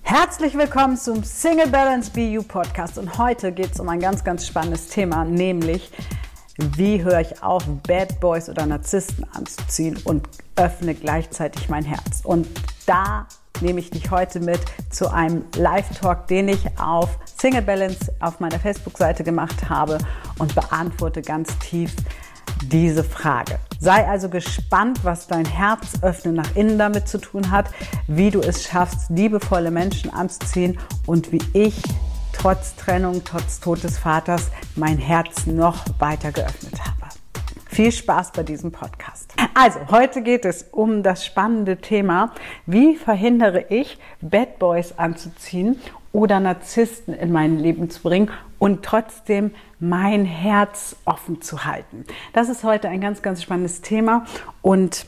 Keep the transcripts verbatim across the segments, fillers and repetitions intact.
Herzlich willkommen zum Single Balance Be You Podcast und heute geht es um ein ganz, ganz spannendes Thema, nämlich wie höre ich auf, Bad Boys oder Narzissten anzuziehen und öffne gleichzeitig mein Herz. Und da nehme ich dich heute mit zu einem Live-Talk, den ich auf Single Balance auf meiner Facebook-Seite gemacht habe und beantworte ganz tief diese Frage. Sei also gespannt, was dein Herz öffnen nach innen damit zu tun hat, wie du es schaffst, liebevolle Menschen anzuziehen und wie ich trotz Trennung, trotz Tod des Vaters mein Herz noch weiter geöffnet habe. Viel Spaß bei diesem Podcast. Also, heute geht es um das spannende Thema, wie verhindere ich, Bad Boys anzuziehen oder Narzissten in mein Leben zu bringen und trotzdem mein Herz offen zu halten. Das ist heute ein ganz, ganz spannendes Thema. Und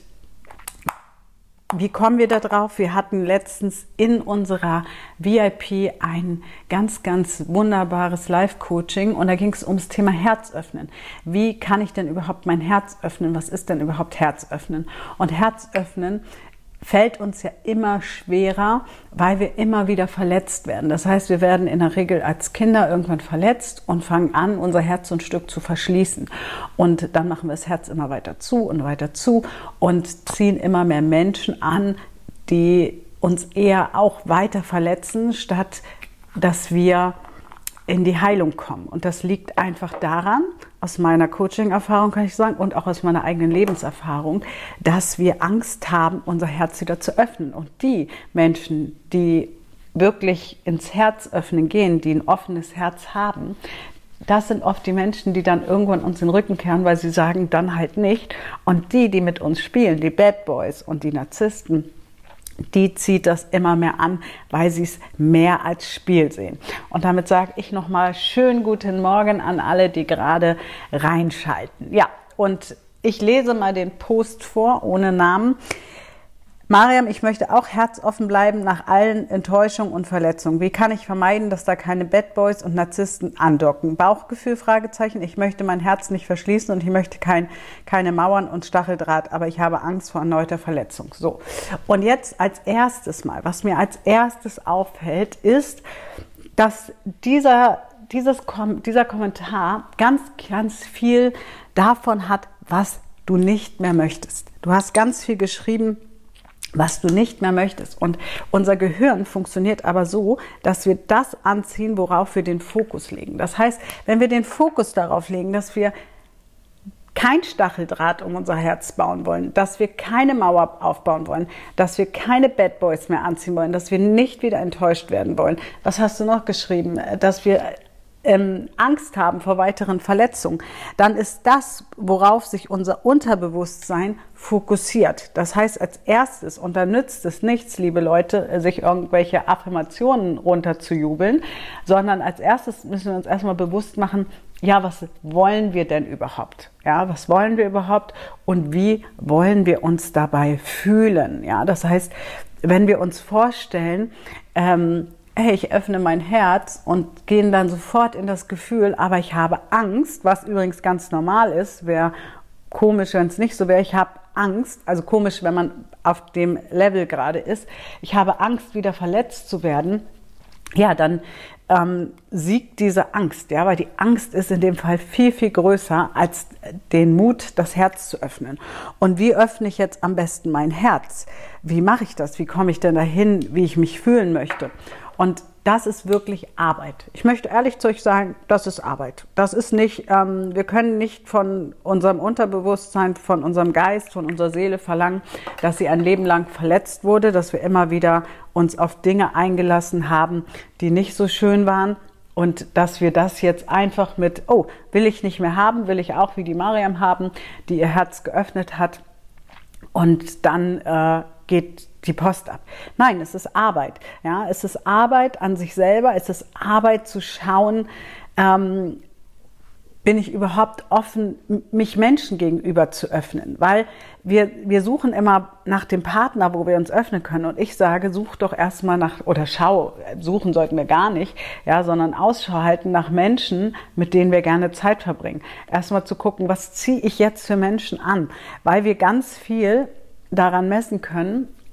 wie kommen wir da drauf? Wir hatten letztens in unserer V I P ein ganz, ganz wunderbares Live-Coaching und da ging es ums Thema Herz öffnen. Wie kann ich denn überhaupt mein Herz öffnen? Was ist denn überhaupt Herz öffnen? Und Herz öffnen fällt uns ja immer schwerer, weil wir immer wieder verletzt werden. Das heißt, wir werden in der Regel als Kinder irgendwann verletzt und fangen an, unser Herz ein Stück zu verschließen. Und dann machen wir das Herz immer weiter zu und weiter zu und ziehen immer mehr Menschen an, die uns eher auch weiter verletzen, statt dass wir in die Heilung kommen. Und das liegt einfach daran, aus meiner Coaching-Erfahrung kann ich sagen und auch aus meiner eigenen Lebenserfahrung, dass wir Angst haben, unser Herz wieder zu öffnen. Und die Menschen, die wirklich ins Herz öffnen gehen, die ein offenes Herz haben, das sind oft die Menschen, die dann irgendwann uns den Rücken kehren, weil sie sagen, dann halt nicht. Und die, die mit uns spielen, die Bad Boys und die Narzissten, die zieht das immer mehr an, weil sie es mehr als Spiel sehen. Und damit sage ich nochmal schönen guten Morgen an alle, die gerade reinschalten. Ja, und ich lese mal den Post vor, ohne Namen. Mariam, ich möchte auch herzoffen bleiben nach allen Enttäuschungen und Verletzungen. Wie kann ich vermeiden, dass da keine Bad Boys und Narzissten andocken? Bauchgefühl, Fragezeichen. Ich möchte mein Herz nicht verschließen und ich möchte kein, keine Mauern und Stacheldraht, aber ich habe Angst vor erneuter Verletzung. So. Und jetzt als erstes mal, was mir als erstes auffällt, ist, dass dieser, dieses, dieser Kommentar ganz, ganz viel davon hat, was du nicht mehr möchtest. Du hast ganz viel geschrieben, was du nicht mehr möchtest. Und unser Gehirn funktioniert aber so, dass wir das anziehen, worauf wir den Fokus legen. Das heißt, wenn wir den Fokus darauf legen, dass wir kein Stacheldraht um unser Herz bauen wollen, dass wir keine Mauer aufbauen wollen, dass wir keine Bad Boys mehr anziehen wollen, dass wir nicht wieder enttäuscht werden wollen. Was hast du noch geschrieben? Dass wir Ähm, Angst haben vor weiteren Verletzungen, dann ist das, worauf sich unser Unterbewusstsein fokussiert. Das heißt, als erstes, und da nützt es nichts, liebe Leute, sich irgendwelche Affirmationen runterzujubeln, sondern als erstes müssen wir uns erstmal bewusst machen, ja, was wollen wir denn überhaupt? Ja, was wollen wir überhaupt und wie wollen wir uns dabei fühlen? Ja, das heißt, wenn wir uns vorstellen, ähm, hey, ich öffne mein Herz und gehen dann sofort in das Gefühl, aber ich habe Angst, was übrigens ganz normal ist, wäre komisch, wenn es nicht so wäre, ich habe Angst, also komisch, wenn man auf dem Level gerade ist, ich habe Angst, wieder verletzt zu werden, ja, dann ähm, siegt diese Angst, ja, weil die Angst ist in dem Fall viel, viel größer als den Mut, das Herz zu öffnen. Und wie öffne ich jetzt am besten mein Herz? Wie mache ich das? Wie komme ich denn dahin, wie ich mich fühlen möchte? Und das ist wirklich Arbeit. Ich möchte ehrlich zu euch sagen, das ist Arbeit. Das ist nicht, ähm, wir können nicht von unserem Unterbewusstsein, von unserem Geist, von unserer Seele verlangen, dass sie ein Leben lang verletzt wurde, dass wir immer wieder uns auf Dinge eingelassen haben, die nicht so schön waren und dass wir das jetzt einfach mit, oh, will ich nicht mehr haben, will ich auch wie die Mariam haben, die ihr Herz geöffnet hat und dann äh, geht die Post ab. Nein, es ist Arbeit. Ja, es ist Arbeit an sich selber. Es ist Arbeit zu schauen, ähm, bin ich überhaupt offen, mich Menschen gegenüber zu öffnen? Weil wir, wir suchen immer nach dem Partner, wo wir uns öffnen können. Und ich sage, such doch erstmal nach, oder schau, suchen sollten wir gar nicht, ja, sondern Ausschau halten nach Menschen, mit denen wir gerne Zeit verbringen. Erstmal zu gucken, was ziehe ich jetzt für Menschen an? Weil wir ganz viel daran messen können,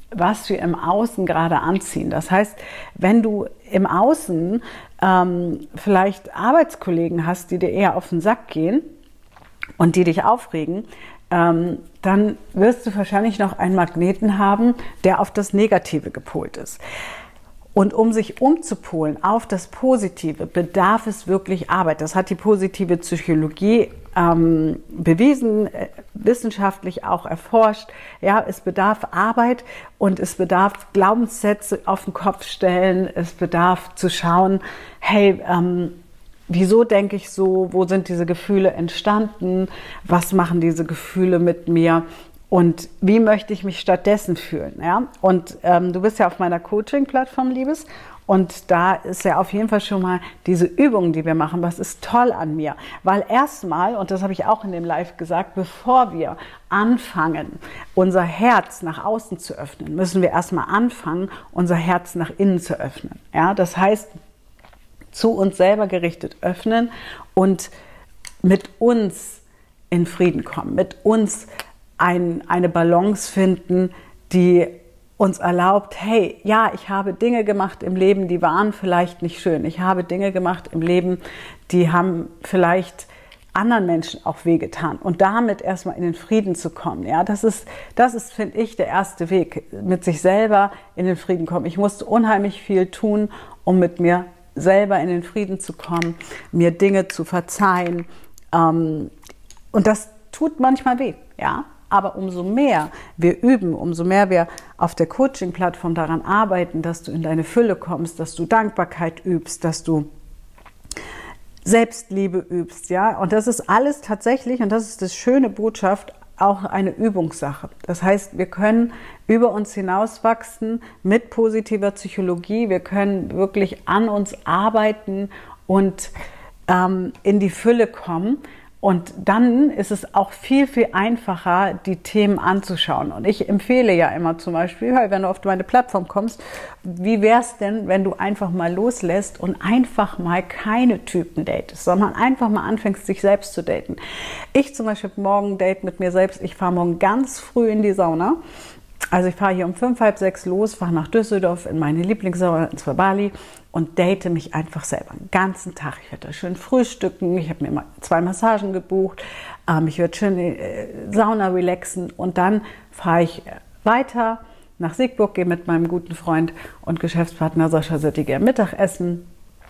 was wir im Außen gerade anziehen. Das heißt, wenn du im Außen ähm, vielleicht Arbeitskollegen hast, die dir eher auf den Sack gehen und die dich aufregen, ähm, dann wirst du wahrscheinlich noch einen Magneten haben, der auf das Negative gepolt ist. Und um sich umzupolen auf das Positive, bedarf es wirklich Arbeit. Das hat die positive Psychologie ähm, bewiesen, äh, wissenschaftlich auch erforscht. Ja, es bedarf Arbeit und es bedarf Glaubenssätze auf den Kopf stellen. Es bedarf zu schauen, hey, ähm, wieso denke ich so? Wo sind diese Gefühle entstanden? Was machen diese Gefühle mit mir? Und wie möchte ich mich stattdessen fühlen? Ja? Und ähm, du bist ja auf meiner Coaching-Plattform, Liebes. Und da ist ja auf jeden Fall schon mal diese Übung, die wir machen. Was ist toll an mir? Weil erstmal, und das habe ich auch in dem Live gesagt, bevor wir anfangen, unser Herz nach außen zu öffnen, müssen wir erstmal anfangen, unser Herz nach innen zu öffnen. Ja? Das heißt, zu uns selber gerichtet öffnen und mit uns in Frieden kommen, mit uns Ein, eine Balance finden, die uns erlaubt, hey, ja, ich habe Dinge gemacht im Leben, die waren vielleicht nicht schön. Ich habe Dinge gemacht im Leben, die haben vielleicht anderen Menschen auch wehgetan. Und damit erstmal in den Frieden zu kommen, ja, das ist, das ist, finde ich, der erste Weg, mit sich selber in den Frieden kommen. Ich musste unheimlich viel tun, um mit mir selber in den Frieden zu kommen, mir Dinge zu verzeihen. Ähm, und das tut manchmal weh, ja. Aber umso mehr wir üben, umso mehr wir auf der Coaching-Plattform daran arbeiten, dass du in deine Fülle kommst, dass du Dankbarkeit übst, dass du Selbstliebe übst, ja. Und das ist alles tatsächlich, und das ist das schöne Botschaft, auch eine Übungssache. Das heißt, wir können über uns hinauswachsen mit positiver Psychologie. Wir können wirklich an uns arbeiten und ähm, in die Fülle kommen. Und dann ist es auch viel, viel einfacher, die Themen anzuschauen. Und ich empfehle ja immer zum Beispiel, wenn du auf meine Plattform kommst, wie wäre es denn, wenn du einfach mal loslässt und einfach mal keine Typen datest, sondern einfach mal anfängst, dich selbst zu daten. Ich zum Beispiel habe morgen ein Date mit mir selbst. Ich fahre morgen ganz früh in die Sauna. Also ich fahre hier um fünf, halb sechs los, fahre nach Düsseldorf in meine Lieblingssauna ins Bali und date mich einfach selber den ganzen Tag. Ich werde da schön frühstücken, ich habe mir mal zwei Massagen gebucht, ähm, ich werde schön in die äh, Sauna relaxen und dann fahre ich weiter nach Siegburg, gehe mit meinem guten Freund und Geschäftspartner Sascha Söttiger Mittagessen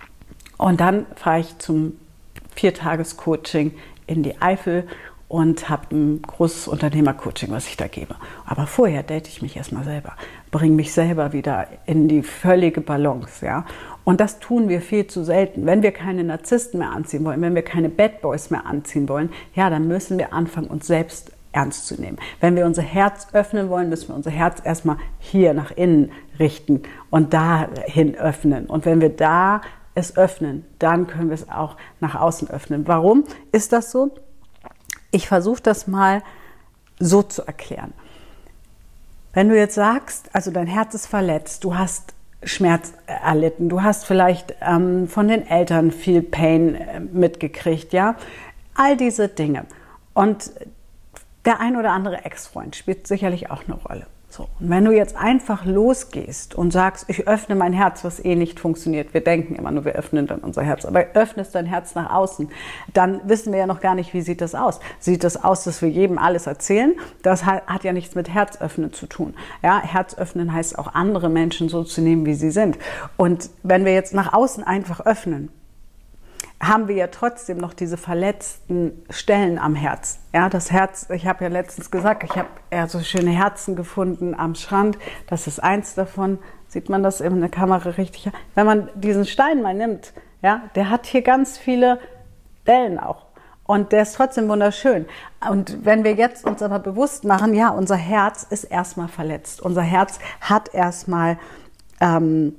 und dann fahre ich zum Viertages-Coaching in die Eifel und habe ein großes Unternehmercoaching, was ich da gebe. Aber vorher date ich mich erstmal selber, bringe mich selber wieder in die völlige Balance. Ja? Und das tun wir viel zu selten. Wenn wir keine Narzissten mehr anziehen wollen, wenn wir keine Bad Boys mehr anziehen wollen, ja, dann müssen wir anfangen, uns selbst ernst zu nehmen. Wenn wir unser Herz öffnen wollen, müssen wir unser Herz erstmal hier nach innen richten und dahin öffnen. Und wenn wir da es öffnen, dann können wir es auch nach außen öffnen. Warum ist das so? Ich versuche das mal so zu erklären. Wenn du jetzt sagst, also dein Herz ist verletzt, du hast Schmerz erlitten, du hast vielleicht ähm, von den Eltern viel Pain äh, mitgekriegt, ja, all diese Dinge. Und der ein oder andere Ex-Freund spielt sicherlich auch eine Rolle. So. Und wenn du jetzt einfach losgehst und sagst, ich öffne mein Herz, was eh nicht funktioniert, wir denken immer nur, wir öffnen dann unser Herz, aber öffnest dein Herz nach außen, dann wissen wir ja noch gar nicht, wie sieht das aus. Sieht das aus, dass wir jedem alles erzählen? Das hat ja nichts mit Herzöffnen zu tun. Ja, Herzöffnen heißt auch, andere Menschen so zu nehmen, wie sie sind. Und wenn wir jetzt nach außen einfach öffnen, haben wir ja trotzdem noch diese verletzten Stellen am Herz. Ja, das Herz, ich habe ja letztens gesagt, ich habe ja so schöne Herzen gefunden am Strand. Das ist eins davon. Sieht man das in der Kamera richtig? Wenn man diesen Stein mal nimmt, ja, der hat hier ganz viele Dellen auch. Und der ist trotzdem wunderschön. Und wenn wir jetzt uns aber bewusst machen, ja, unser Herz ist erstmal verletzt. Unser Herz hat erstmal ähm,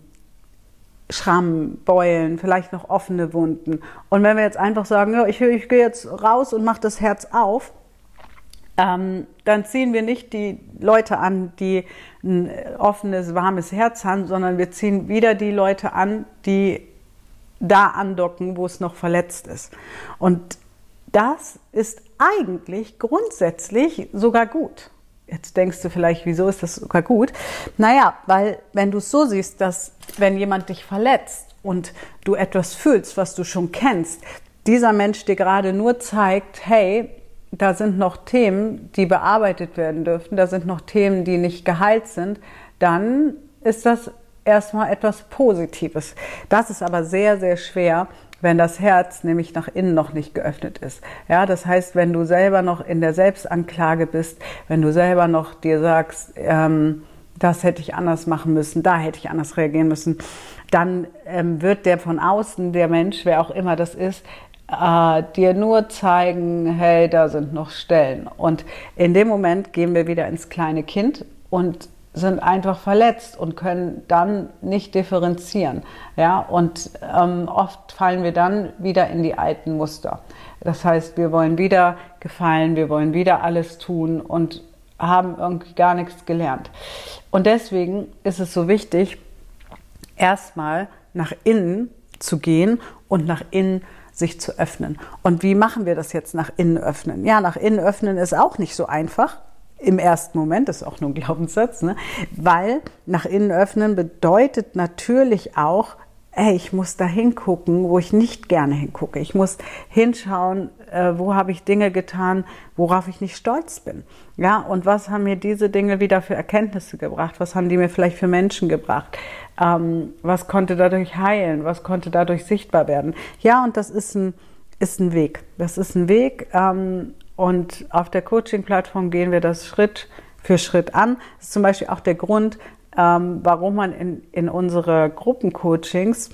Schrammen, Beulen, vielleicht noch offene Wunden. Und wenn wir jetzt einfach sagen, ja, ich, ich gehe jetzt raus und mache das Herz auf, ähm, dann ziehen wir nicht die Leute an, die ein offenes, warmes Herz haben, sondern wir ziehen wieder die Leute an, die da andocken, wo es noch verletzt ist. Und das ist eigentlich grundsätzlich sogar gut. Jetzt denkst du vielleicht, wieso ist das sogar gut? Naja, weil wenn du es so siehst, dass wenn jemand dich verletzt und du etwas fühlst, was du schon kennst, dieser Mensch dir gerade nur zeigt, hey, da sind noch Themen, die bearbeitet werden dürfen, da sind noch Themen, die nicht geheilt sind, dann ist das erstmal etwas Positives. Das ist aber sehr, sehr schwer, wenn das Herz nämlich nach innen noch nicht geöffnet ist. Ja, das heißt, wenn du selber noch in der Selbstanklage bist, wenn du selber noch dir sagst, ähm, das hätte ich anders machen müssen, da hätte ich anders reagieren müssen, dann ähm, wird der von außen, der Mensch, wer auch immer das ist, äh, dir nur zeigen, hey, da sind noch Stellen. Und in dem Moment gehen wir wieder ins kleine Kind und sind einfach verletzt und können dann nicht differenzieren. Ja? Und ähm, oft fallen wir dann wieder in die alten Muster. Das heißt, wir wollen wieder gefallen, wir wollen wieder alles tun und haben irgendwie gar nichts gelernt. Und deswegen ist es so wichtig, erstmal nach innen zu gehen und nach innen sich zu öffnen. Und wie machen wir das jetzt, nach innen öffnen? Ja, nach innen öffnen ist auch nicht so einfach. Im ersten Moment, das ist auch nur ein Glaubenssatz, ne? Weil nach innen öffnen bedeutet natürlich auch, hey, ich muss da hingucken, wo ich nicht gerne hingucke. Ich muss hinschauen, äh, wo habe ich Dinge getan, worauf ich nicht stolz bin. Ja, und was haben mir diese Dinge wieder für Erkenntnisse gebracht? Was haben die mir vielleicht für Menschen gebracht? Ähm, was konnte dadurch heilen? Was konnte dadurch sichtbar werden? Ja, und das ist ein, ist ein Weg. Das ist ein Weg, ähm, und auf der Coaching-Plattform gehen wir das Schritt für Schritt an. Das ist zum Beispiel auch der Grund, ähm, warum man in, in unsere Gruppencoachings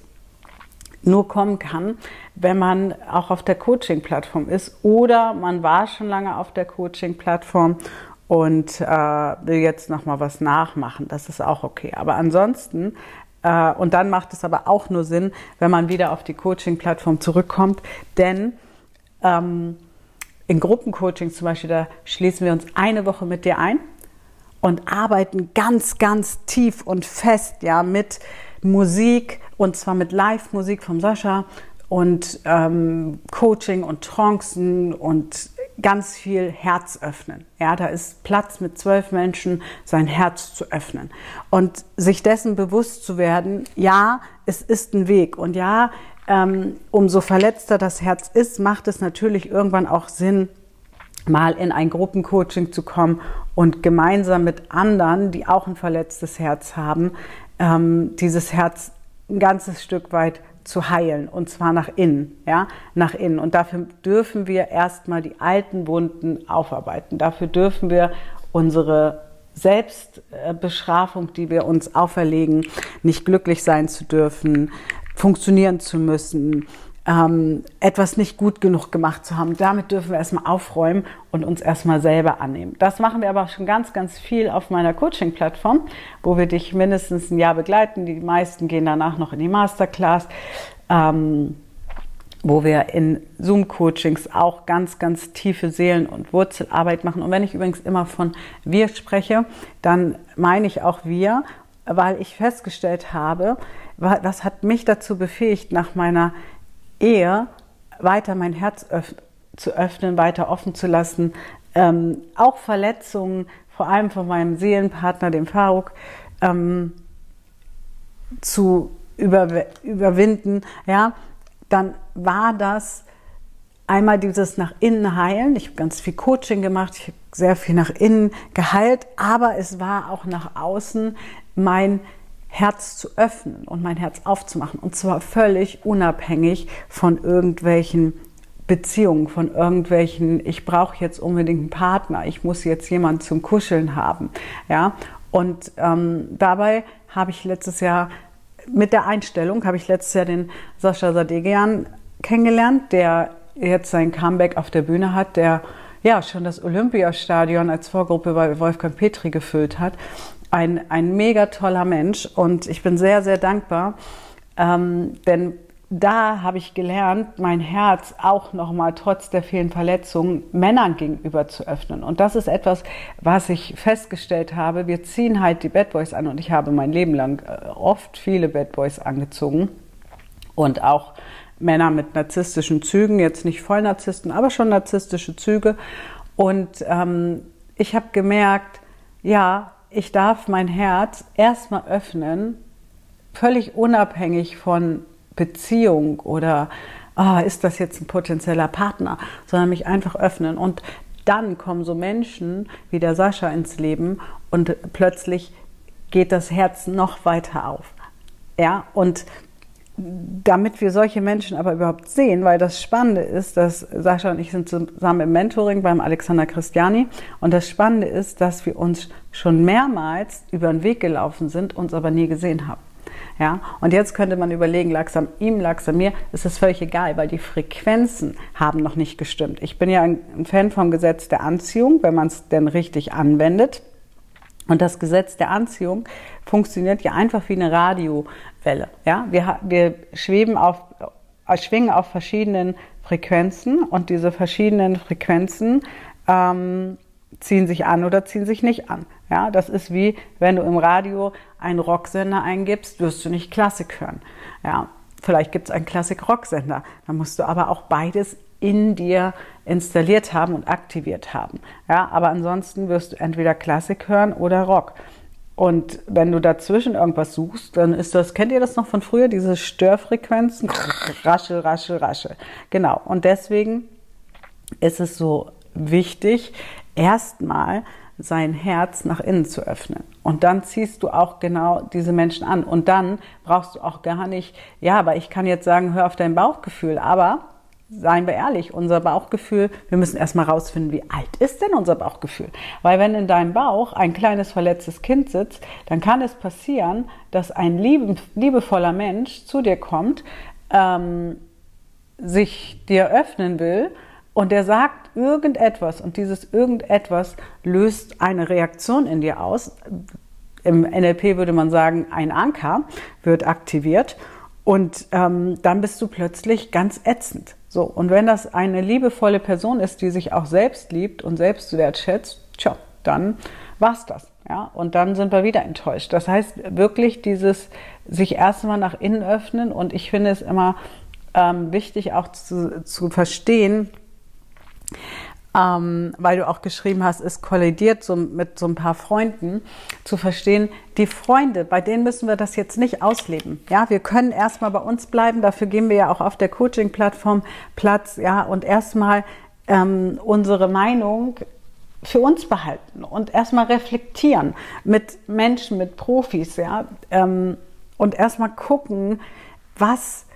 nur kommen kann, wenn man auch auf der Coaching-Plattform ist oder man war schon lange auf der Coaching-Plattform und äh, will jetzt nochmal was nachmachen. Das ist auch okay. Aber ansonsten, äh, und dann macht es aber auch nur Sinn, wenn man wieder auf die Coaching-Plattform zurückkommt, denn ähm, in Gruppencoachings zum Beispiel, da schließen wir uns eine Woche mit dir ein und arbeiten ganz, ganz tief und fest, ja, mit Musik, und zwar mit Live-Musik vom Sascha und ähm, Coaching und Trancen und ganz viel Herz öffnen. Ja, da ist Platz, mit zwölf Menschen sein Herz zu öffnen und sich dessen bewusst zu werden, ja, es ist ein Weg und ja, Ähm, umso verletzter das Herz ist, macht es natürlich irgendwann auch Sinn, mal in ein Gruppencoaching zu kommen und gemeinsam mit anderen, die auch ein verletztes Herz haben, ähm, dieses Herz ein ganzes Stück weit zu heilen, und zwar nach innen, ja, nach innen. Und dafür dürfen wir erstmal die alten Wunden aufarbeiten. Dafür dürfen wir unsere Selbstbestrafung, die wir uns auferlegen, nicht glücklich sein zu dürfen, funktionieren zu müssen, ähm, etwas nicht gut genug gemacht zu haben. Damit dürfen wir erstmal aufräumen und uns erstmal selber annehmen. Das machen wir aber schon ganz, ganz viel auf meiner Coaching-Plattform, wo wir dich mindestens ein Jahr begleiten. Die meisten gehen danach noch in die Masterclass, ähm, wo wir in Zoom-Coachings auch ganz, ganz tiefe Seelen- und Wurzelarbeit machen. Und wenn ich übrigens immer von wir spreche, dann meine ich auch wir, weil ich festgestellt habe, was hat mich dazu befähigt, nach meiner Ehe weiter mein Herz öff- zu öffnen, weiter offen zu lassen, ähm, auch Verletzungen, vor allem von meinem Seelenpartner, dem Faruk, ähm, zu über- überwinden, ja, dann war das einmal dieses nach innen heilen. Ich habe ganz viel Coaching gemacht, ich habe sehr viel nach innen geheilt, aber es war auch nach außen mein Herz zu öffnen und mein Herz aufzumachen. Und zwar völlig unabhängig von irgendwelchen Beziehungen, von irgendwelchen, ich brauche jetzt unbedingt einen Partner, ich muss jetzt jemanden zum Kuscheln haben. Ja? Und ähm, dabei habe ich letztes Jahr, mit der Einstellung, habe ich letztes Jahr den Sascha Sadegian kennengelernt, der jetzt sein Comeback auf der Bühne hat, der ja schon das Olympiastadion als Vorgruppe bei Wolfgang Petri gefüllt hat. Ein, ein mega toller Mensch, und ich bin sehr, sehr dankbar, ähm, denn da habe ich gelernt, mein Herz auch nochmal trotz der vielen Verletzungen Männern gegenüber zu öffnen. Und das ist etwas, was ich festgestellt habe. Wir ziehen halt die Bad Boys an, und ich habe mein Leben lang oft viele Bad Boys angezogen und auch Männer mit narzisstischen Zügen, jetzt nicht Vollnarzissten, aber schon narzisstische Züge. Und ähm, ich habe gemerkt, ja, ich darf mein Herz erstmal öffnen, völlig unabhängig von Beziehung oder oh, ist das jetzt ein potenzieller Partner, sondern mich einfach öffnen. Und dann kommen so Menschen wie der Sascha ins Leben und plötzlich geht das Herz noch weiter auf. Ja, und damit wir solche Menschen aber überhaupt sehen, weil das Spannende ist, dass Sascha und ich sind zusammen im Mentoring beim Alexander Christiani und das Spannende ist, dass wir uns schon mehrmals über den Weg gelaufen sind, uns aber nie gesehen haben. Ja, und jetzt könnte man überlegen, lag es an ihm, lag es an mir, ist das völlig egal, weil die Frequenzen haben noch nicht gestimmt. Ich bin ja ein Fan vom Gesetz der Anziehung, wenn man es denn richtig anwendet. Und das Gesetz der Anziehung funktioniert ja einfach wie eine Radiowelle. Ja, wir, wir schweben auf, schwingen auf verschiedenen Frequenzen und diese verschiedenen Frequenzen ähm, ziehen sich an oder ziehen sich nicht an. Ja, das ist wie, wenn du im Radio einen Rocksender eingibst, wirst du nicht Klassik hören. Ja, vielleicht gibt es einen Klassik-Rocksender. Dann musst du aber auch beides in dir installiert haben und aktiviert haben. Ja, aber ansonsten wirst du entweder Klassik hören oder Rock. Und wenn du dazwischen irgendwas suchst, dann ist das, kennt ihr das noch von früher, diese Störfrequenzen? Raschel, raschel, raschel. Genau. Und deswegen ist es so wichtig, erstmal sein Herz nach innen zu öffnen. Und dann ziehst du auch genau diese Menschen an. Und dann brauchst du auch gar nicht, ja, aber ich kann jetzt sagen, hör auf dein Bauchgefühl. Aber seien wir ehrlich, unser Bauchgefühl, wir müssen erstmal rausfinden, wie alt ist denn unser Bauchgefühl? Weil wenn in deinem Bauch ein kleines verletztes Kind sitzt, dann kann es passieren, dass ein liebe, liebevoller Mensch zu dir kommt, ähm, sich dir öffnen will, und der sagt irgendetwas und dieses irgendetwas löst eine Reaktion in dir aus. Im N L P würde man sagen, ein Anker wird aktiviert und ähm, dann bist du plötzlich ganz ätzend. So, und wenn das eine liebevolle Person ist, die sich auch selbst liebt und selbst wertschätzt, tja, dann war's das. Ja? Und dann sind wir wieder enttäuscht. Das heißt wirklich dieses sich erstmal nach innen öffnen und ich finde es immer ähm, wichtig auch zu, zu verstehen, Ähm, weil du auch geschrieben hast, es kollidiert so mit so ein paar Freunden, zu verstehen, die Freunde, bei denen müssen wir das jetzt nicht ausleben. Ja, wir können erstmal bei uns bleiben, dafür geben wir ja auch auf der Coaching-Plattform Platz, ja, und erstmal ähm, unsere Meinung für uns behalten und erstmal reflektieren mit Menschen, mit Profis, ja, ähm, und erstmal gucken, was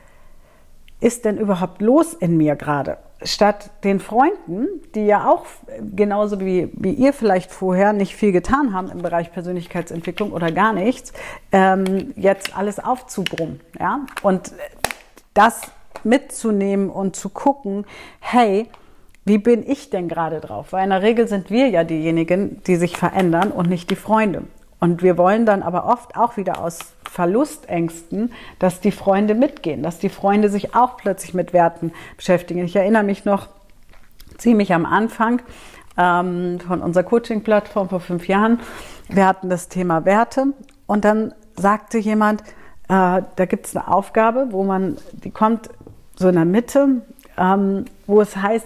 ist denn überhaupt los in mir gerade? Statt den Freunden, die ja auch genauso wie, wie ihr vielleicht vorher nicht viel getan haben im Bereich Persönlichkeitsentwicklung oder gar nichts, ähm, jetzt alles aufzubrummen. Ja? Und das mitzunehmen und zu gucken, hey, wie bin ich denn gerade drauf? Weil in der Regel sind wir ja diejenigen, die sich verändern und nicht die Freunde. Und wir wollen dann aber oft auch wieder aus Verlustängsten, dass die Freunde mitgehen, dass die Freunde sich auch plötzlich mit Werten beschäftigen. Ich erinnere mich noch ziemlich am Anfang ähm, von unserer Coaching-Plattform vor fünf Jahren. Wir hatten das Thema Werte und dann sagte jemand, äh, da gibt es eine Aufgabe, wo man, die kommt so in der Mitte, ähm, wo es heißt,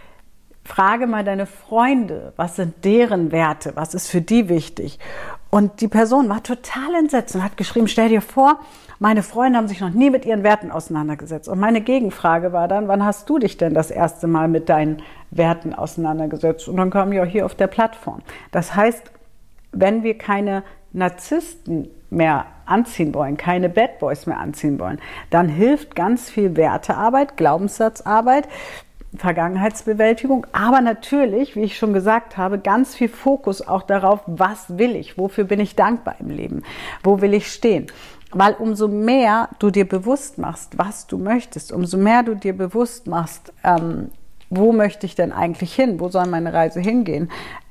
frage mal deine Freunde, was sind deren Werte, was ist für die wichtig? Und die Person war total entsetzt und hat geschrieben, stell dir vor, meine Freunde haben sich noch nie mit ihren Werten auseinandergesetzt. Und meine Gegenfrage war dann, wann hast du dich denn das erste Mal mit deinen Werten auseinandergesetzt? Und dann kam ja hier auf der Plattform. Das heißt, wenn wir keine Narzissten mehr anziehen wollen, keine Bad Boys mehr anziehen wollen, dann hilft ganz viel Wertearbeit, Glaubenssatzarbeit, Vergangenheitsbewältigung, aber natürlich, wie ich schon gesagt habe, ganz viel Fokus auch darauf, was will ich, wofür bin ich dankbar im Leben, wo will ich stehen. Weil umso mehr du dir bewusst machst, was du möchtest, umso mehr du dir bewusst machst, ähm, wo möchte ich denn eigentlich hin, wo soll meine Reise hingehen,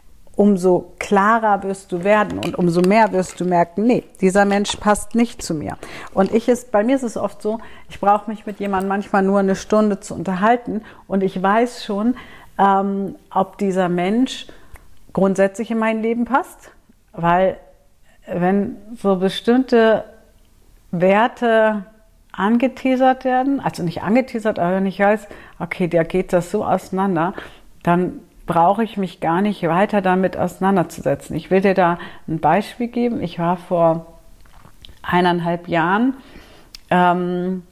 umso klarer wirst du werden und umso mehr wirst du merken, nee, dieser Mensch passt nicht zu mir. Und ich ist, bei mir ist es oft so, ich brauche mich mit jemandem manchmal nur eine Stunde zu unterhalten und ich weiß schon, ähm, ob dieser Mensch grundsätzlich in mein Leben passt, weil wenn so bestimmte Werte angeteasert werden, also nicht angeteasert, aber wenn ich weiß, okay, da geht das so auseinander, dann brauche ich mich gar nicht weiter damit auseinanderzusetzen. Ich will dir da ein Beispiel geben. Ich war vor eineinhalb Jahren ähm,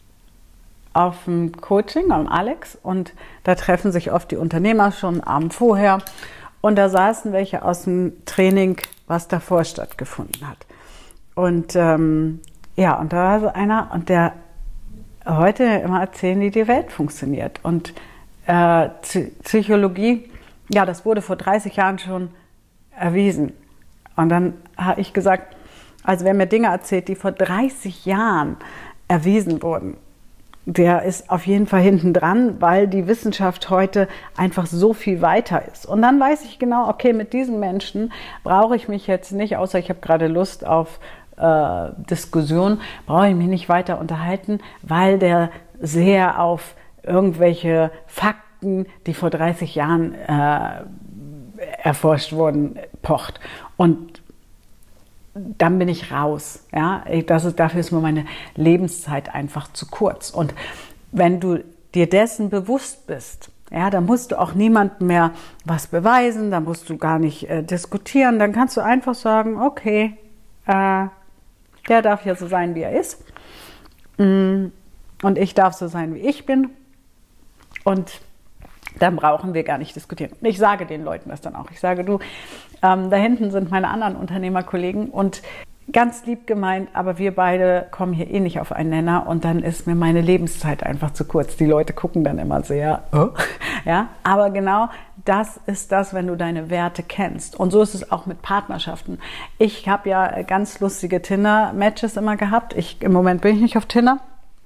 auf dem Coaching am Alex und da treffen sich oft die Unternehmer schon einen Abend vorher und da saßen welche aus dem Training, was davor stattgefunden hat. Und ähm, ja, und da war so einer und der heute immer erzählen, wie die Welt funktioniert. Und äh, Psychologie, ja, das wurde vor dreißig Jahren schon erwiesen. Und dann habe ich gesagt, also wer mir Dinge erzählt, die vor dreißig Jahren erwiesen wurden, der ist auf jeden Fall hinten dran, weil die Wissenschaft heute einfach so viel weiter ist. Und dann weiß ich genau, okay, mit diesen Menschen brauche ich mich jetzt nicht, außer ich habe gerade Lust auf äh, Diskussion, brauche ich mich nicht weiter unterhalten, weil der sehr auf irgendwelche Fakten, die vor dreißig Jahren äh, erforscht wurden, pocht. Und dann bin ich raus. Ja? Das ist, dafür ist mir meine Lebenszeit einfach zu kurz. Und wenn du dir dessen bewusst bist, ja, dann musst du auch niemandem mehr was beweisen, dann musst du gar nicht äh, diskutieren, dann kannst du einfach sagen, okay, äh, der darf ja so sein, wie er ist. Und ich darf so sein, wie ich bin. Und dann brauchen wir gar nicht diskutieren. Und ich sage den Leuten das dann auch. Ich sage, du, ähm, da hinten sind meine anderen Unternehmerkollegen und ganz lieb gemeint, aber wir beide kommen hier eh nicht auf einen Nenner und dann ist mir meine Lebenszeit einfach zu kurz. Die Leute gucken dann immer sehr, oh. Ja, aber genau das ist das, wenn du deine Werte kennst. Und so ist es auch mit Partnerschaften. Ich habe ja ganz lustige Tinder-Matches immer gehabt. Ich, im Moment bin ich nicht auf Tinder,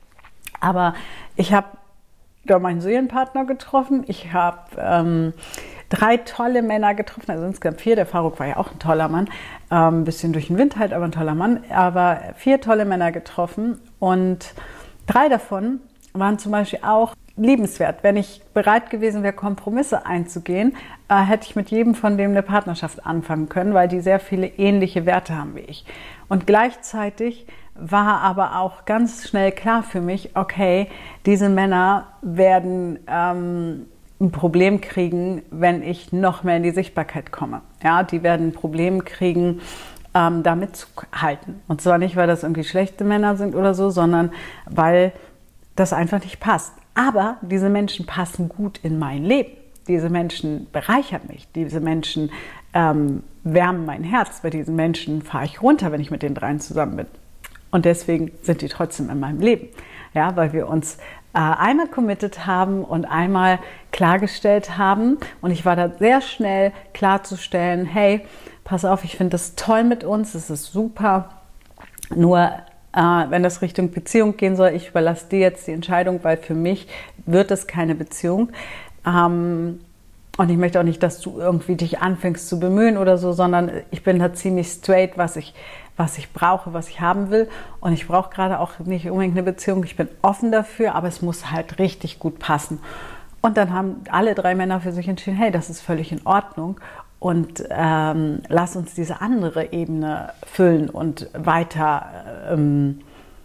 aber ich habe da meinen Seelenpartner getroffen. Ich habe ähm, drei tolle Männer getroffen, also insgesamt vier. Der Faruk war ja auch ein toller Mann, ein ähm, bisschen durch den Wind halt, aber ein toller Mann. Aber vier tolle Männer getroffen und drei davon waren zum Beispiel auch liebenswert. Wenn ich bereit gewesen wäre, Kompromisse einzugehen, äh, hätte ich mit jedem von dem eine Partnerschaft anfangen können, weil die sehr viele ähnliche Werte haben wie ich. Und gleichzeitig war aber auch ganz schnell klar für mich, okay, diese Männer werden ähm, ein Problem kriegen, wenn ich noch mehr in die Sichtbarkeit komme. Ja, die werden ein Problem kriegen, ähm, da mitzuhalten. Und zwar nicht, weil das irgendwie schlechte Männer sind oder so, sondern weil das einfach nicht passt. Aber diese Menschen passen gut in mein Leben. Diese Menschen bereichern mich. Diese Menschen ähm, wärmen mein Herz. Bei diesen Menschen fahre ich runter, wenn ich mit den dreien zusammen bin. Und deswegen sind die trotzdem in meinem Leben. Ja, weil wir uns äh, einmal committed haben und einmal klargestellt haben. Und ich war da sehr schnell klarzustellen, hey, pass auf, ich finde das toll mit uns, es ist super. Nur äh, wenn das Richtung Beziehung gehen soll, ich überlasse dir jetzt die Entscheidung, weil für mich wird es keine Beziehung. Ähm, Und ich möchte auch nicht, dass du irgendwie dich anfängst zu bemühen oder so, sondern ich bin da ziemlich straight, was ich, was ich brauche, was ich haben will. Und ich brauche gerade auch nicht unbedingt eine Beziehung. Ich bin offen dafür, aber es muss halt richtig gut passen. Und dann haben alle drei Männer für sich entschieden, hey, das ist völlig in Ordnung. Und ähm, lass uns diese andere Ebene füllen und weiter, ähm,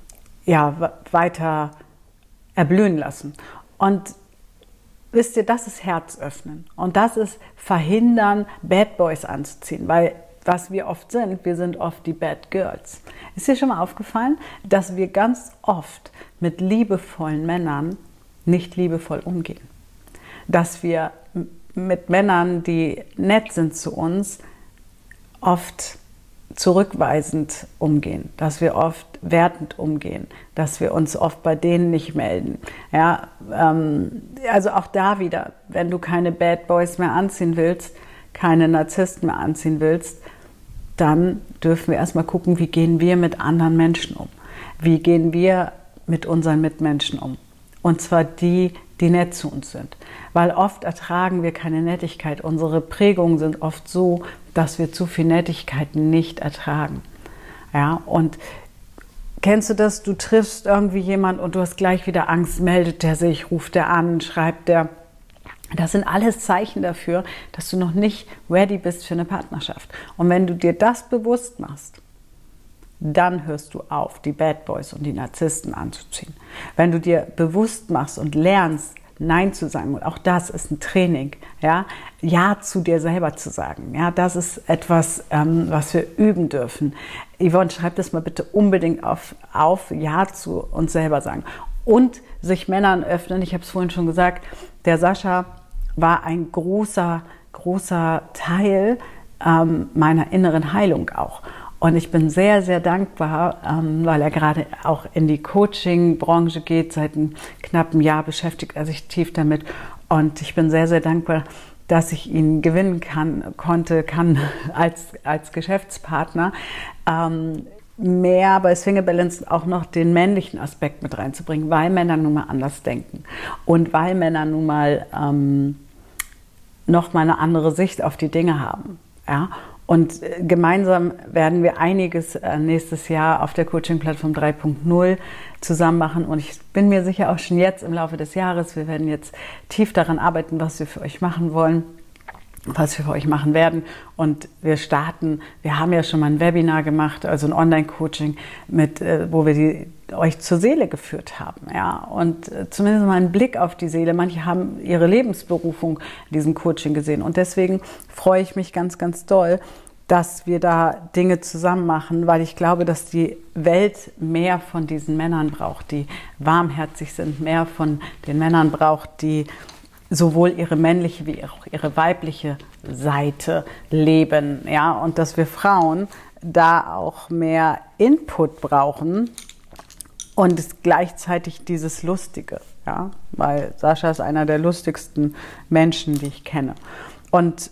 ja, weiter erblühen lassen. Und wisst ihr, das ist Herz öffnen und das ist verhindern, Bad Boys anzuziehen, weil was wir oft sind, wir sind oft die Bad Girls. Ist dir schon mal aufgefallen, dass wir ganz oft mit liebevollen Männern nicht liebevoll umgehen? Dass wir mit Männern, die nett sind zu uns, oft zurückweisend umgehen, dass wir oft wertend umgehen, dass wir uns oft bei denen nicht melden. Ja, ähm, also auch da wieder, wenn du keine Bad Boys mehr anziehen willst, keine Narzissten mehr anziehen willst, dann dürfen wir erstmal gucken, wie gehen wir mit anderen Menschen um? Wie gehen wir mit unseren Mitmenschen um? Und zwar die, die nett zu uns sind. Weil oft ertragen wir keine Nettigkeit. Unsere Prägungen sind oft so, dass wir zu viel Nettigkeit nicht ertragen. Ja, und kennst du das? Du triffst irgendwie jemanden und du hast gleich wieder Angst, meldet der sich, ruft der an, schreibt der. Das sind alles Zeichen dafür, dass du noch nicht ready bist für eine Partnerschaft. Und wenn du dir das bewusst machst, dann hörst du auf, die Bad Boys und die Narzissten anzuziehen. Wenn du dir bewusst machst und lernst, Nein zu sagen. Und auch das ist ein Training, ja, Ja zu dir selber zu sagen. Ja, das ist etwas, ähm, was wir üben dürfen. Yvonne, schreib das mal bitte unbedingt auf, auf Ja zu uns selber sagen. Und sich Männern öffnen. Ich habe es vorhin schon gesagt, der Sascha war ein großer, großer Teil ähm, meiner inneren Heilung auch. Und ich bin sehr, sehr dankbar, ähm, weil er gerade auch in die Coaching-Branche geht. Seit einem knappen Jahr beschäftigt er sich tief damit. Und ich bin sehr, sehr dankbar, dass ich ihn gewinnen kann, konnte, kann als, als Geschäftspartner. Ähm, mehr bei Single Balance auch noch den männlichen Aspekt mit reinzubringen, weil Männer nun mal anders denken. Und weil Männer nun mal ähm, noch mal eine andere Sicht auf die Dinge haben. Ja? Und gemeinsam werden wir einiges nächstes Jahr auf der Coaching-Plattform drei Punkt null zusammen machen. Und ich bin mir sicher auch schon jetzt im Laufe des Jahres, wir werden jetzt tief daran arbeiten, was wir für euch machen wollen, was wir für euch machen werden. Und wir starten, wir haben ja schon mal ein Webinar gemacht, also ein Online-Coaching, mit, wo wir die, euch zur Seele geführt haben. Ja? Und zumindest mal einen Blick auf die Seele. Manche haben ihre Lebensberufung in diesem Coaching gesehen. Und deswegen freue ich mich ganz, ganz doll, dass wir da Dinge zusammen machen, weil ich glaube, dass die Welt mehr von diesen Männern braucht, die warmherzig sind, mehr von den Männern braucht, die sowohl ihre männliche wie auch ihre weibliche Seite leben. Ja? Und dass wir Frauen da auch mehr Input brauchen und es gleichzeitig dieses Lustige, ja? Weil Sascha ist einer der lustigsten Menschen, die ich kenne. Und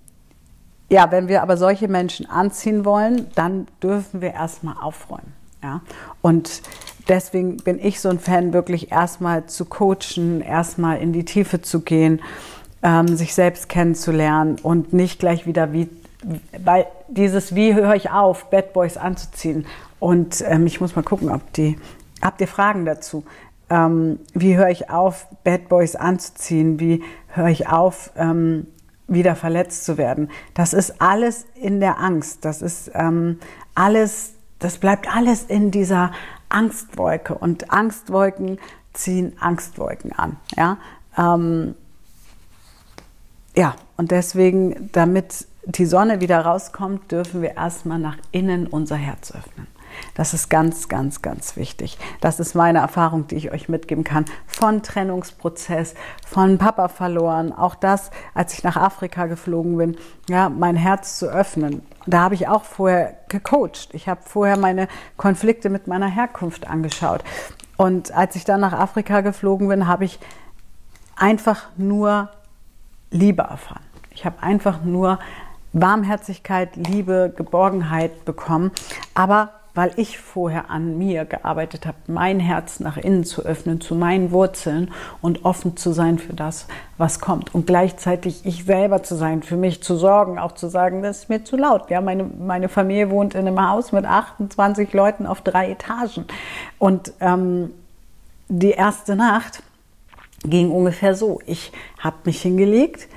ja, wenn wir aber solche Menschen anziehen wollen, dann dürfen wir erstmal aufräumen. Ja? Und deswegen bin ich so ein Fan, wirklich erstmal zu coachen, erstmal in die Tiefe zu gehen, ähm, sich selbst kennenzulernen und nicht gleich wieder wie, weil dieses wie höre ich auf, Bad Boys anzuziehen. Und ähm, ich muss mal gucken, ob die, habt ihr Fragen dazu? Ähm, wie höre ich auf, Bad Boys anzuziehen? Wie höre ich auf, ähm, wieder verletzt zu werden? Das ist alles in der Angst. Das ist ähm, alles, das bleibt alles in dieser Angstwolke. Und Angstwolken ziehen Angstwolken an. Ja, ähm, ja, und deswegen, damit die Sonne wieder rauskommt, dürfen wir erstmal nach innen unser Herz öffnen. Das ist ganz, ganz, ganz wichtig. Das ist meine Erfahrung, die ich euch mitgeben kann. Von Trennungsprozess, von Papa verloren. Auch das, als ich nach Afrika geflogen bin, ja, mein Herz zu öffnen. Da habe ich auch vorher gecoacht. Ich habe vorher meine Konflikte mit meiner Herkunft angeschaut. Und als ich dann nach Afrika geflogen bin, habe ich einfach nur Liebe erfahren. Ich habe einfach nur Warmherzigkeit, Liebe, Geborgenheit bekommen. Aber weil ich vorher an mir gearbeitet habe, mein Herz nach innen zu öffnen, zu meinen Wurzeln und offen zu sein für das, was kommt. Und gleichzeitig ich selber zu sein, für mich zu sorgen, auch zu sagen, das ist mir zu laut. Ja, meine, meine Familie wohnt in einem Haus mit achtundzwanzig Leuten auf drei Etagen. Und ähm, die erste Nacht ging ungefähr so. Ich habe mich hingelegt.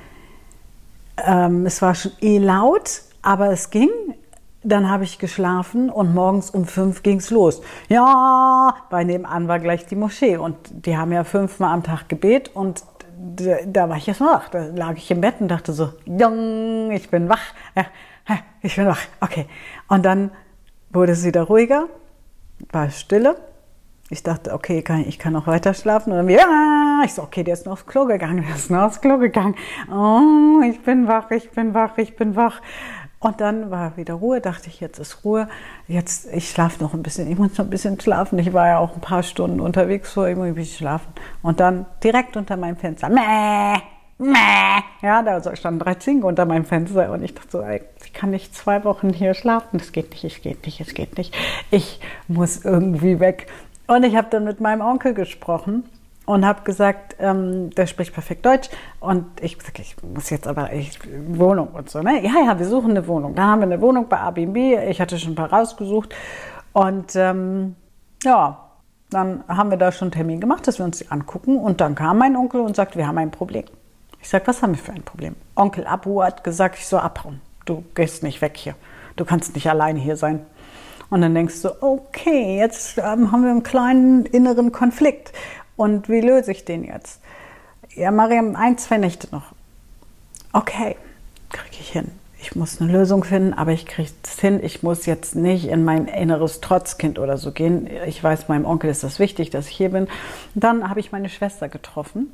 Ähm, es war schon eh laut, aber es ging. Dann habe ich geschlafen und morgens um fünf ging es los. Ja, bei nebenan war gleich die Moschee und die haben ja fünfmal am Tag Gebet und da war ich erst mal wach. Da lag ich im Bett und dachte so, ich bin wach, ja, ich bin wach, okay. Und dann wurde es wieder ruhiger, war Stille. Ich dachte, okay, ich kann noch weiter schlafen. Und dann, ja, ich so, okay, der ist noch aufs Klo gegangen, der ist noch aufs Klo gegangen. Oh, ich bin wach, ich bin wach, ich bin wach. Und dann war wieder Ruhe, dachte ich, jetzt ist Ruhe. Jetzt, ich schlafe noch ein bisschen, ich muss noch ein bisschen schlafen. Ich war ja auch ein paar Stunden unterwegs, so irgendwie ein bisschen schlafen. Und dann direkt unter meinem Fenster, mäh, mäh. Ja, da standen drei Ziegen unter meinem Fenster. Und ich dachte so, ey, ich kann nicht zwei Wochen hier schlafen. Das geht nicht, es geht nicht, es geht nicht. Ich muss irgendwie weg. Und ich habe dann mit meinem Onkel gesprochen. Und habe gesagt, ähm, der spricht perfekt Deutsch. Und ich gesagt, ich muss jetzt aber echt Wohnung und so. Ne? Ja, ja, wir suchen eine Wohnung. Dann haben wir eine Wohnung bei Airbnb. Ich hatte schon ein paar rausgesucht. Und ähm, ja, dann haben wir da schon einen Termin gemacht, dass wir uns die angucken. Und dann kam mein Onkel und sagt, wir haben ein Problem. Ich sage, was haben wir für ein Problem? Onkel Abu hat gesagt, ich soll abhauen. Du gehst nicht weg hier. Du kannst nicht alleine hier sein. Und dann denkst du, okay, jetzt ähm, haben wir einen kleinen inneren Konflikt. Und wie löse ich den jetzt? ja Mariam, ein, zwei Nächte noch. Okay, kriege ich hin. Ich muss eine Lösung finden, aber ich kriege es hin. Ich muss jetzt nicht in mein inneres Trotzkind oder so gehen. Ich weiß, meinem Onkel ist das wichtig, dass ich hier bin. Und dann habe ich meine Schwester getroffen.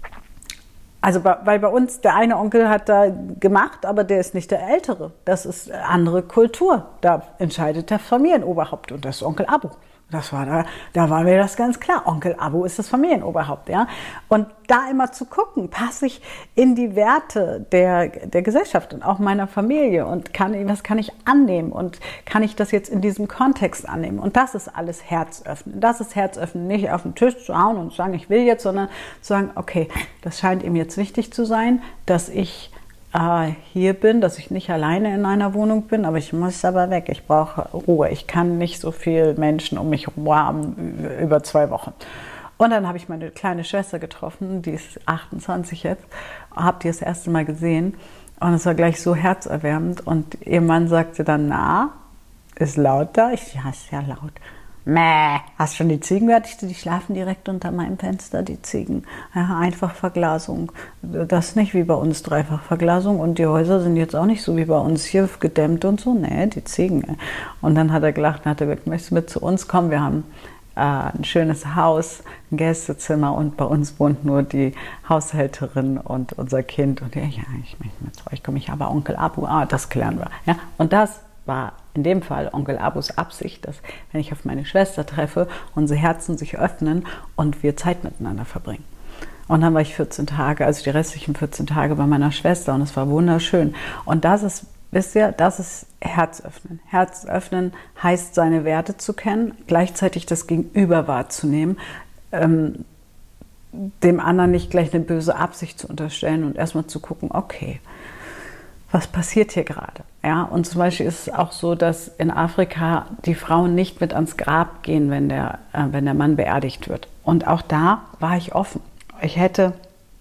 Also, weil bei uns der eine Onkel hat da gemacht, aber der ist nicht der Ältere. Das ist eine andere Kultur. Da entscheidet der Familienoberhaupt und das ist Onkel Abu. Das war da, da war mir das ganz klar. Onkel Abu ist das Familienoberhaupt, ja. Und da immer zu gucken, passe ich in die Werte der, der Gesellschaft und auch meiner Familie und kann, was kann ich annehmen und kann ich das jetzt in diesem Kontext annehmen? Und das ist alles Herzöffnen. Das ist Herzöffnen, nicht auf den Tisch zu hauen und zu sagen, ich will jetzt, sondern zu sagen, okay, das scheint ihm jetzt wichtig zu sein, dass ich hier bin, dass ich nicht alleine in einer Wohnung bin, aber ich muss aber weg. Ich brauche Ruhe. Ich kann nicht so viele Menschen um mich herum haben über zwei Wochen. Und dann habe ich meine kleine Schwester getroffen, die ist achtundzwanzig jetzt, habe die das erste Mal gesehen und es war gleich so herzerwärmend und ihr Mann sagte dann, na, ist laut da? Ich, ja, ist ja laut. Mäh, hast schon die Ziegen gehört? Die schlafen direkt unter meinem Fenster, die Ziegen. Ja, Einfachverglasung. Das ist nicht wie bei uns Dreifachverglasung und die Häuser sind jetzt auch nicht so wie bei uns hier gedämmt und so. Nee, die Ziegen. Und dann hat er gelacht und hat er gesagt, möchtest du mit zu uns kommen? Wir haben äh, ein schönes Haus, ein Gästezimmer und bei uns wohnt nur die Haushälterin und unser Kind. Und ja, ja ich möchte mit zu euch kommen. Ich habe Onkel Abu, ah, das klären wir. Ja, und das war in dem Fall Onkel Abus Absicht, dass wenn ich auf meine Schwester treffe, unsere Herzen sich öffnen und wir Zeit miteinander verbringen. Und dann war ich vierzehn Tage, also die restlichen vierzehn Tage bei meiner Schwester und es war wunderschön. Und das ist, wisst ihr, das ist Herzöffnen. Herzöffnen heißt, seine Werte zu kennen, gleichzeitig das Gegenüber wahrzunehmen, ähm, dem anderen nicht gleich eine böse Absicht zu unterstellen und erstmal zu gucken, okay, was passiert hier gerade? Ja, und zum Beispiel ist es auch so, dass in Afrika die Frauen nicht mit ans Grab gehen, wenn der, äh, wenn der Mann beerdigt wird. Und auch da war ich offen. Ich hätte,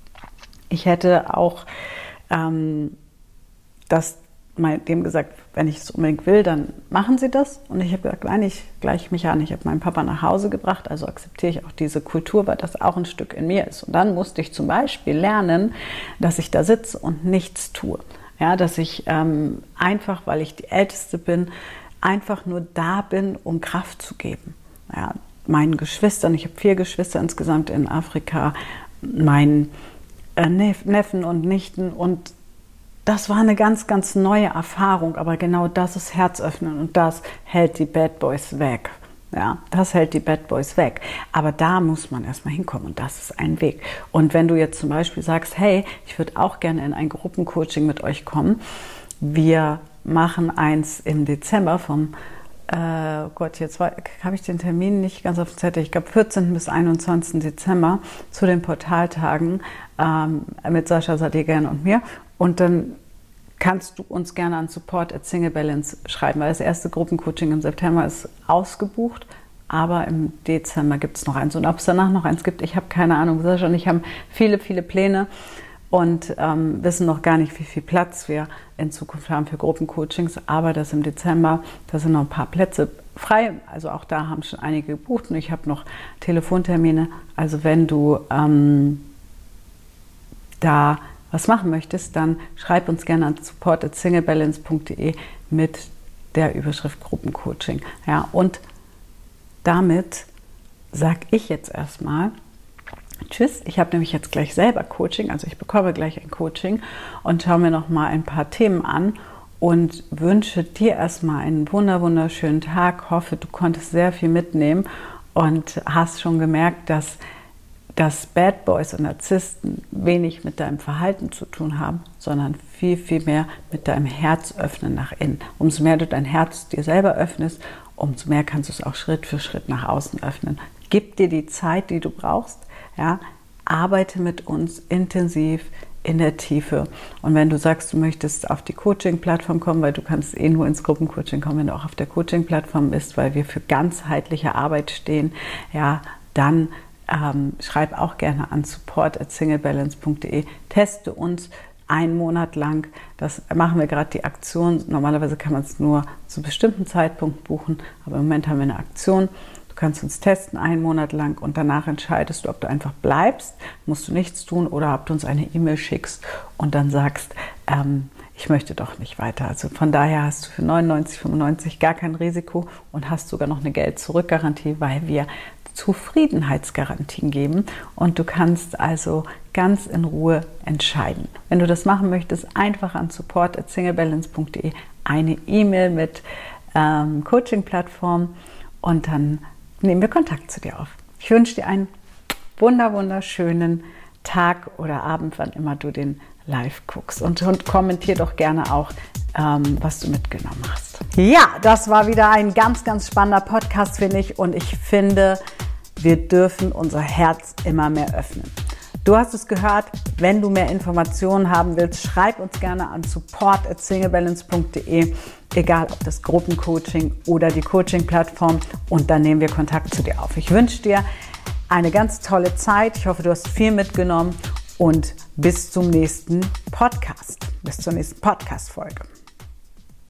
ich hätte auch ähm, das mal dem gesagt, wenn ich es unbedingt will, dann machen Sie das. Und ich habe gesagt, nein, ich gleiche mich an. Ich habe meinen Papa nach Hause gebracht, also akzeptiere ich auch diese Kultur, weil das auch ein Stück in mir ist. Und dann musste ich zum Beispiel lernen, dass ich da sitze und nichts tue. Ja, dass ich ähm, einfach, weil ich die Älteste bin, einfach nur da bin, um Kraft zu geben. Ja, meinen Geschwistern, ich habe vier Geschwister insgesamt in Afrika, meinen äh, Neffen und Nichten und das war eine ganz, ganz neue Erfahrung, aber genau das ist Herzöffnen und das hält die Bad Boys weg. Ja, das hält die Bad Boys weg. Aber da muss man erstmal hinkommen und das ist ein Weg. Und wenn du jetzt zum Beispiel sagst, hey, ich würde auch gerne in ein Gruppencoaching mit euch kommen. Wir machen eins im Dezember vom, äh, oh Gott, jetzt habe ich den Termin nicht ganz auf dem Zettel, ich glaube vierzehnten bis einundzwanzigsten Dezember zu den Portaltagen ähm, mit Sascha Sadigan und mir. Und dann kannst du uns gerne an support at single balance schreiben, weil das erste Gruppencoaching im September ist ausgebucht, aber im Dezember gibt es noch eins. Und ob es danach noch eins gibt, ich habe keine Ahnung. Sascha und ich haben viele, viele Pläne und ähm, wissen noch gar nicht, wie viel Platz wir in Zukunft haben für Gruppencoachings. Aber das im Dezember, da sind noch ein paar Plätze frei. Also auch da haben schon einige gebucht und ich habe noch Telefontermine. Also wenn du ähm, da was machen möchtest, dann schreib uns gerne an support at single balance punkt de mit der Überschrift Gruppencoaching. Ja, und damit sage ich jetzt erstmal tschüss. Ich habe nämlich jetzt gleich selber Coaching, also ich bekomme gleich ein Coaching und schaue mir noch mal ein paar Themen an und wünsche dir erstmal einen wunder wunderschönen Tag. Hoffe, du konntest sehr viel mitnehmen und hast schon gemerkt, dass dass Bad Boys und Narzissten wenig mit deinem Verhalten zu tun haben, sondern viel, viel mehr mit deinem Herz öffnen nach innen. Umso mehr du dein Herz dir selber öffnest, umso mehr kannst du es auch Schritt für Schritt nach außen öffnen. Gib dir die Zeit, die du brauchst. Ja? Arbeite mit uns intensiv in der Tiefe. Und wenn du sagst, du möchtest auf die Coaching-Plattform kommen, weil du kannst eh nur ins Gruppencoaching kommen, wenn du auch auf der Coaching-Plattform bist, weil wir für ganzheitliche Arbeit stehen, ja, dann Ähm, schreib auch gerne an support at single balance punkt de. Teste uns einen Monat lang. Das machen wir gerade die Aktion. Normalerweise kann man es nur zu bestimmten Zeitpunkten buchen, aber im Moment haben wir eine Aktion. Du kannst uns testen einen Monat lang und danach entscheidest du, ob du einfach bleibst, musst du nichts tun, oder ob du uns eine E-Mail schickst und dann sagst, ähm, ich möchte doch nicht weiter. Also von daher hast du für neunundneunzig Euro fünfundneunzig gar kein Risiko und hast sogar noch eine Geld-Zurück-Garantie, weil wir Zufriedenheitsgarantien geben und du kannst also ganz in Ruhe entscheiden. Wenn du das machen möchtest, einfach an support at singlebalance punkt de eine E-Mail mit ähm, Coaching-Plattform und dann nehmen wir Kontakt zu dir auf. Ich wünsche dir einen wunder wunderschönen Tag oder Abend, wann immer du den live guckst, und, und kommentier doch gerne auch, ähm, was du mitgenommen hast. Ja, das war wieder ein ganz, ganz spannender Podcast, finde ich, und ich finde, wir dürfen unser Herz immer mehr öffnen. Du hast es gehört, wenn du mehr Informationen haben willst, schreib uns gerne an support at singlebalance punkt de, egal ob das Gruppencoaching oder die Coaching-Plattform, und dann nehmen wir Kontakt zu dir auf. Ich wünsche dir eine ganz tolle Zeit. Ich hoffe, du hast viel mitgenommen und bis zum nächsten Podcast, bis zur nächsten Podcast-Folge.